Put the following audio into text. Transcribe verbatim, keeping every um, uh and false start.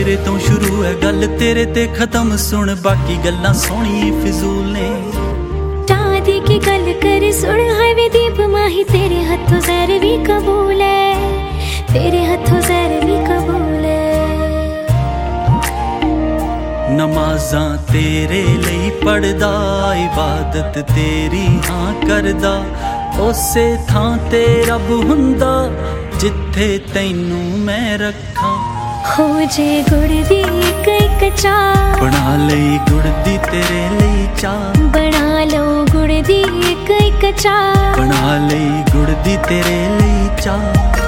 मेरे तो शुरू है गल तेरे ते खत्म सुन बाकी गल्लां सोहणी फिजूल ने दी की गल कर सुन हाईवे दीप माही तेरे हथों जहर भी कबूल है तेरे हथों जहर भी कबूल है नमाज़ां तेरे लई पढ़दा इबादत तेरी हाँ करदा उसे थां ते रब हुंदा जिथे तैनू मैं रखां हो जे गुड़ दी एक एक चाह बना लई गुड़ दी तेरे लई चाह बना लो गुड़ दी एक एक चाह बना लई गुड़ दी तेरे लई चाह।